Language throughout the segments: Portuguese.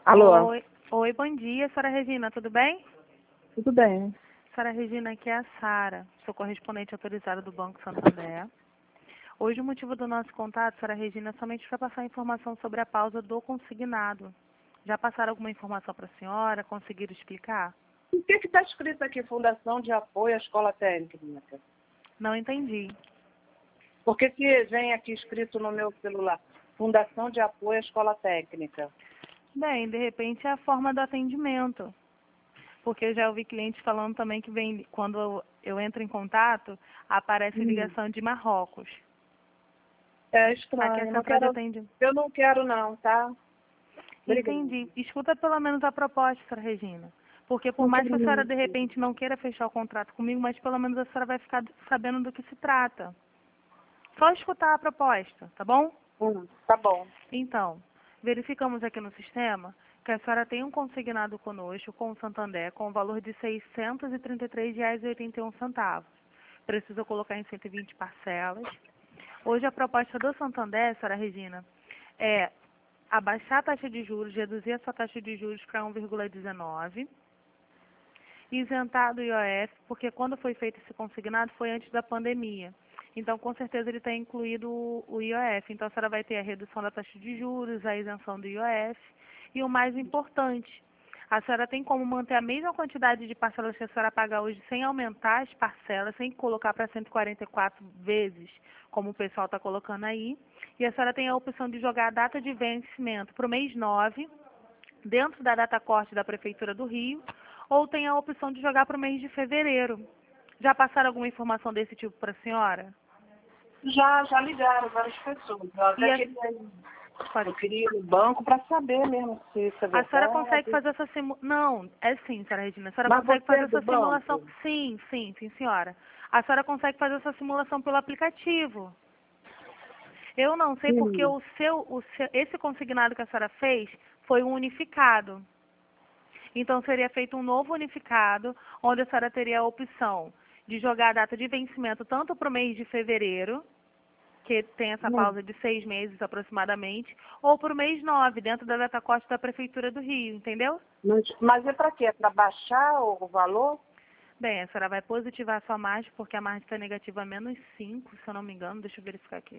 Alô, Oi, bom dia, senhora Regina, tudo bem? tudo bem? Senhora Regina, aqui é a Sara, sou correspondente autorizada do Banco Santander. Hoje o motivo do nosso contato, senhora Regina, é somente para passar informação sobre a pausa do consignado. Já passaram alguma informação para a senhora? Conseguiram explicar? O que está escrito aqui? Fundação de Apoio à Escola Técnica. Não entendi. Por que vem aqui escrito no meu celular? Fundação de Apoio à Escola Técnica. Bem, de repente é a forma do atendimento. Porque eu já ouvi clientes falando também que vem, quando eu entro em contato, aparece ligação de Marrocos. É Aqui é a estranho. central de atendimento. Eu não quero não, tá? Obrigada. Entendi. Escuta pelo menos a proposta, senhora Regina. Porque por Não mais que quero a senhora não. de repente não queira fechar o contrato comigo, mas pelo menos a senhora vai ficar sabendo do que se trata. Só escutar a proposta, tá bom? Tá bom. Então, verificamos aqui no sistema que a senhora tem um consignado conosco, com o Santander, com o valor de R$ 633,81. Precisa colocar em 120 parcelas. Hoje a proposta do Santander, senhora Regina, é abaixar a taxa de juros, reduzir a sua taxa de juros para 1,19, isentar do IOF, porque quando foi feito esse consignado foi antes da pandemia. Então, com certeza, ele está incluído o IOF. Então, a senhora vai ter a redução da taxa de juros, a isenção do IOF. E o mais importante, a senhora tem como manter a mesma quantidade de parcelas que a senhora paga hoje sem aumentar as parcelas, sem colocar para 144 vezes, como o pessoal está colocando aí. E a senhora tem a opção de jogar a data de vencimento para o mês 9, dentro da data corte da Prefeitura do Rio, ou tem a opção de jogar para o mês de fevereiro. Já passaram alguma informação desse tipo para a senhora? Já ligaram várias pessoas. Eu E até queria ir no banco para saber mesmo se isso é a senhora verdade. consegue fazer essa simulação? Não, é sim, senhora Regina. A senhora Mas consegue você fazer é do essa simulação? banco? Sim, senhora. A senhora consegue fazer essa simulação pelo aplicativo. Eu não sei porque Sim. esse consignado que a senhora fez foi um unificado. Então, seria feito um novo unificado, onde a senhora teria a opção de jogar a data de vencimento tanto para o mês de fevereiro, que tem essa pausa de 6 meses aproximadamente, ou para o mês 9, dentro da data corte da Prefeitura do Rio, entendeu? Mas é para quê? É para baixar o valor? Bem, a senhora vai positivar a sua margem, porque a margem está negativa a -5, se eu não me engano, deixa eu verificar aqui.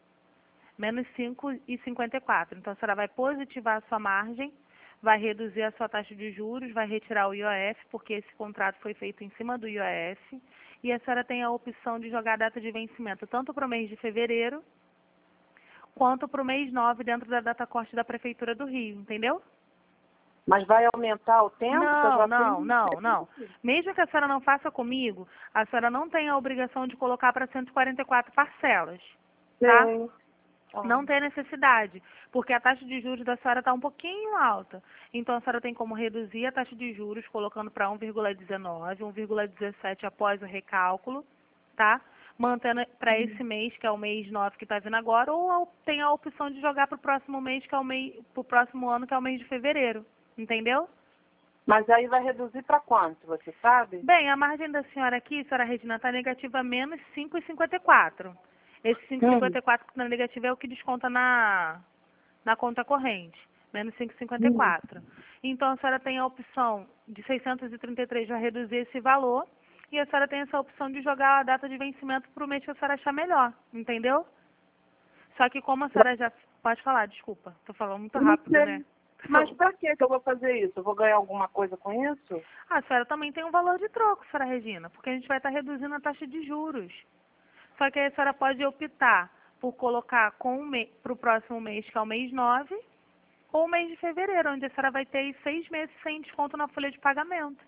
-5,54. Então, a senhora vai positivar a sua margem, vai reduzir a sua taxa de juros, vai retirar o IOF, porque esse contrato foi feito em cima do IOF, e a senhora tem a opção de jogar a data de vencimento tanto para o mês de fevereiro, quanto para o mês 9, dentro da data corte da Prefeitura do Rio, entendeu? Mas vai aumentar o tempo que eu já Não. Mesmo que a senhora não faça comigo, a senhora não tem a obrigação de colocar para 144 parcelas, tá? tenho. Não tem necessidade, porque a taxa de juros da senhora está um pouquinho alta. Então, a senhora tem como reduzir a taxa de juros, colocando para 1,19, 1,17 após o recálculo, tá? Mantendo para esse mês, que é o mês 9 que está vindo agora, ou tem a opção de jogar para o próximo mês, que é para o próximo ano, que é o mês de fevereiro. Entendeu? Mas aí vai reduzir para quanto, você sabe? Bem, a margem da senhora aqui, senhora Regina, está negativa a -5,54. Esse 5,54 que está negativo é o que desconta na conta corrente, -5,54. Então, a senhora tem a opção de 633 vai reduzir esse valor, e a senhora tem essa opção de jogar a data de vencimento para o mês que a senhora achar melhor, entendeu? Só que como a senhora já... Pode falar, desculpa, estou falando muito Não rápido, né? sei. Mas para que eu vou fazer isso? Eu vou ganhar alguma coisa com isso? A senhora também tem um valor de troco, senhora Regina, porque a gente vai estar reduzindo a taxa de juros. Só que aí a senhora pode optar por colocar para o próximo mês, que é o mês 9, ou o mês de fevereiro, onde a senhora vai ter aí 6 meses sem desconto na folha de pagamento.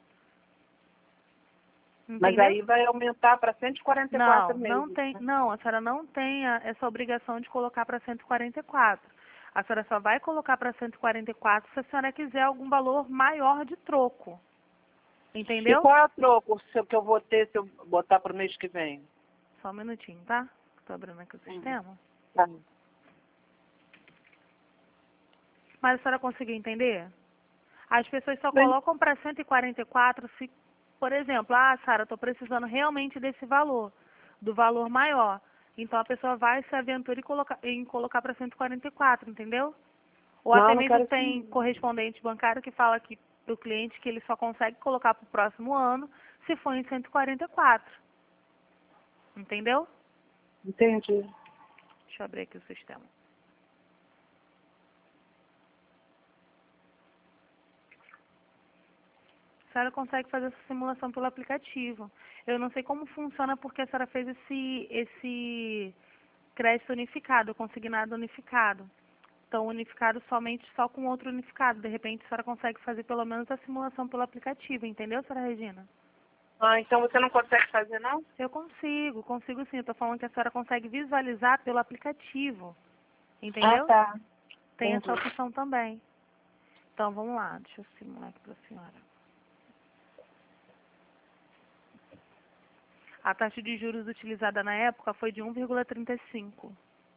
Mas Entendeu? aí vai aumentar para 144 Não meses. tem, Né? não, a senhora não tem essa obrigação de colocar para 144. A senhora só vai colocar para 144 se a senhora quiser algum valor maior de troco. E Entendeu? qual é o troco que eu vou ter se eu botar para o mês que vem? Só um minutinho, tá? Estou abrindo aqui o sistema. Tá. Mas a senhora conseguiu entender? As pessoas só Bem, colocam para 144 se, por exemplo, Sara, estou precisando realmente desse valor, do valor maior. Então a pessoa vai se aventura em colocar para 144, entendeu? Ou Não, até não mesmo quero tem sim. correspondente bancário que fala que o cliente que ele só consegue colocar para o próximo ano se for em 144. Entendeu? Entendi. Deixa eu abrir aqui o sistema. A senhora consegue fazer essa simulação pelo aplicativo. Eu não sei como funciona porque a senhora fez esse crédito unificado, consignado unificado. Então, unificado somente só com outro unificado. De repente, a senhora consegue fazer pelo menos a simulação pelo aplicativo, entendeu, senhora Regina? Ah, então você não consegue fazer, não? Eu consigo sim. Eu estou falando que a senhora consegue visualizar pelo aplicativo, Ah, entendeu? tá. Tem Entendi. essa opção também. Então, vamos lá. Deixa eu simular aqui para a senhora. A taxa de juros utilizada na época foi de 1,35.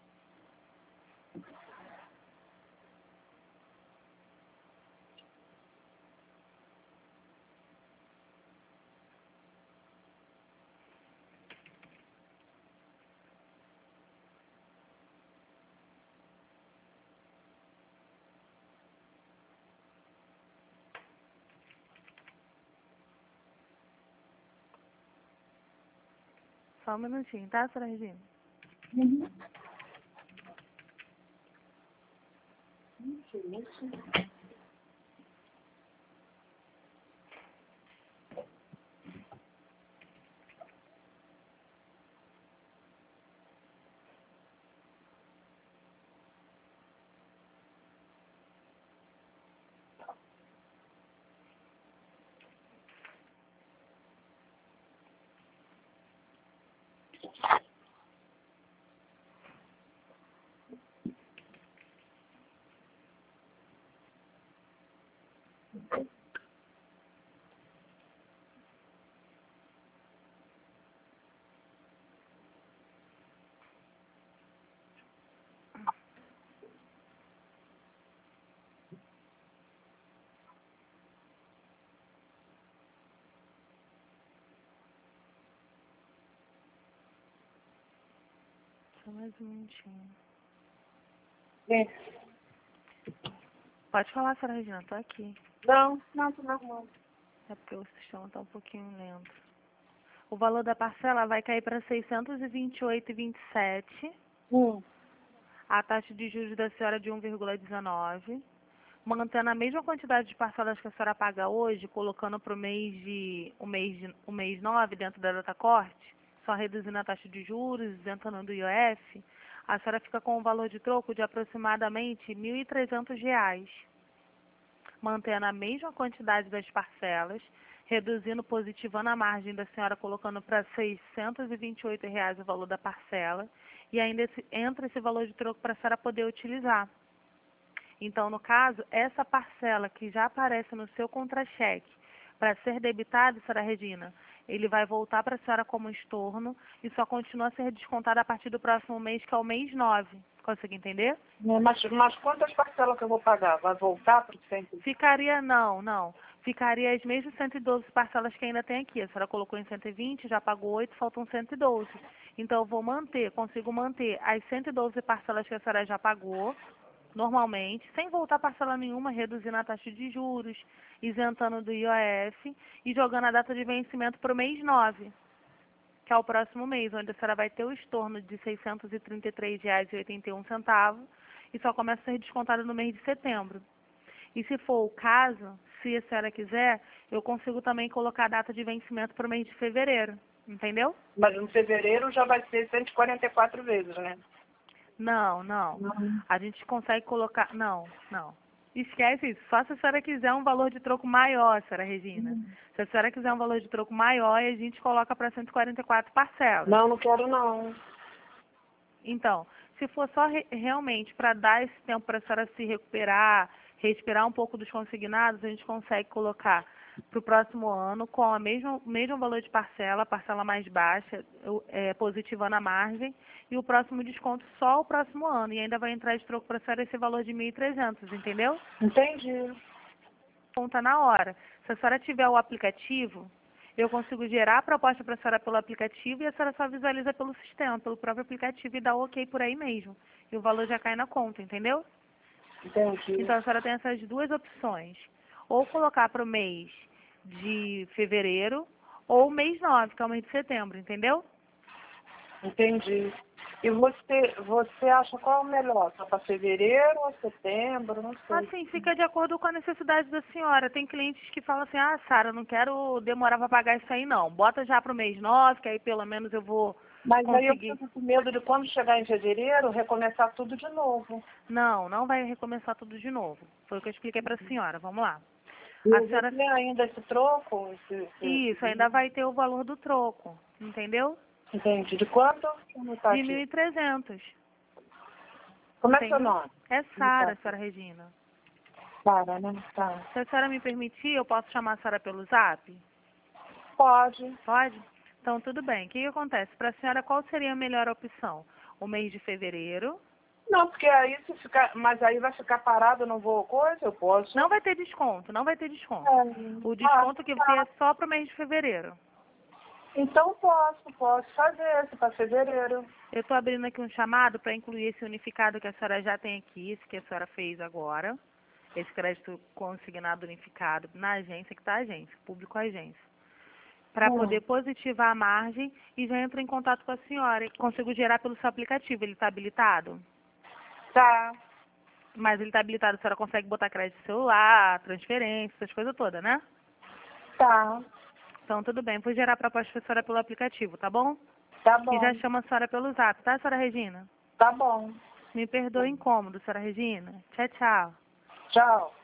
Só um minutinho, tá, senhora Regina? Uhum. Só mais um minutinho. Sim. Pode falar, senhora Regina, tô aqui. Não, não, tô normal. É porque o sistema está um pouquinho lento. O valor da parcela vai cair para 628,27. Hum. A taxa de juros da senhora é de 1,19. Mantendo a mesma quantidade de parcelas que a senhora paga hoje, colocando para o mês 9 dentro da data corte, só reduzindo a taxa de juros, isentando do IOF, a senhora fica com um valor de troco de aproximadamente R$ 1.300, mantendo a mesma quantidade das parcelas, reduzindo, positivando a margem da senhora, colocando para R$ 628 o valor da parcela, e ainda entra esse valor de troco para a senhora poder utilizar. Então, no caso, essa parcela que já aparece no seu contra-cheque para ser debitado, senhora Regina, ele vai voltar para a senhora como estorno e só continua a ser descontado a partir do próximo mês, que é o mês 9. Consegue entender? Mas quantas parcelas que eu vou pagar? Vai voltar para o centro? Ficaria, não. Ficaria as mesmas 112 parcelas que ainda tem aqui. A senhora colocou em 120, já pagou 8, faltam 112. Então, eu vou consigo manter as 112 parcelas que a senhora já pagou, normalmente, sem voltar parcela nenhuma, reduzindo a taxa de juros, isentando do IOF e jogando a data de vencimento para o mês 9, que é o próximo mês, onde a senhora vai ter o estorno de R$ 633,81 e só começa a ser descontado no mês de setembro. E se for o caso, se a senhora quiser, eu consigo também colocar a data de vencimento para o mês de fevereiro, entendeu? Mas em fevereiro já vai ser 144 vezes, né? Não. Não. A gente consegue colocar. Não. Esquece isso. Só se a senhora quiser um valor de troco maior, senhora Regina. Se a senhora quiser um valor de troco maior, a gente coloca para 144 parcelas. Não, não quero não. Então, se for só realmente para dar esse tempo para a senhora se recuperar, respirar um pouco dos consignados, a gente consegue colocar para o próximo ano com o mesmo valor de parcela, a parcela mais baixa, positivando a margem, e o próximo desconto só o próximo ano. E ainda vai entrar de troco para a senhora esse valor de 1.300, entendeu? Entendi. Conta na hora. Se a senhora tiver o aplicativo, eu consigo gerar a proposta para a senhora pelo aplicativo e a senhora só visualiza pelo sistema, pelo próprio aplicativo e dá o ok por aí mesmo. E o valor já cai na conta, entendeu? Entendi. Então, a senhora tem essas duas opções. Ou colocar para o mês de fevereiro, ou mês 9, que é o mês de setembro, entendeu? Entendi. E você acha qual é o melhor? Só para fevereiro ou setembro? Não sei. Assim, fica de acordo com a necessidade da senhora. Tem clientes que falam assim, ah, Sara, não quero demorar para pagar isso aí não. Bota já para o mês 9, que aí pelo menos eu vou Mas aí eu conseguir. fico com medo de quando chegar em fevereiro, recomeçar tudo de novo. Não, não vai recomeçar tudo de novo. Foi o que eu expliquei para a senhora. Vamos lá. E A eu vou senhora... ter ainda esse troco? Isso, ainda vai ter o valor do troco, entendeu? Entendi. De quanto? Não tá De aqui. 1.300. Como é que é o seu Entendeu? nome? É Não tá Sara, aqui. senhora Regina. Para, né? Tá. Se a senhora me permitir, eu posso chamar a senhora pelo zap? Pode. Pode? Então, tudo bem. O que acontece? Para a senhora, qual seria a melhor opção? O mês de fevereiro. Não, porque aí se ficar. Mas aí vai ficar parado, eu não vou coisa, eu posso. Não vai ter desconto, não vai ter desconto. É. O desconto que Tá. é só para o mês de fevereiro. Então posso fazer esse para fevereiro. Eu estou abrindo aqui um chamado para incluir esse unificado que a senhora já tem aqui, esse que a senhora fez agora. Esse crédito consignado unificado na agência, que está a agência, público agência. Para poder positivar a margem e já entro em contato com a senhora. Consigo gerar pelo seu aplicativo, ele está habilitado? Tá. Mas ele está habilitado, a senhora consegue botar crédito no celular, transferência, essas coisas todas, né? Tá. Então, tudo bem. Vou gerar a proposta para a senhora pelo aplicativo, tá bom? Tá E já bom. chama a senhora pelo zap, tá, senhora Regina? Tá bom. Me perdoe o incômodo, senhora Regina. Tchau, tchau. Tchau.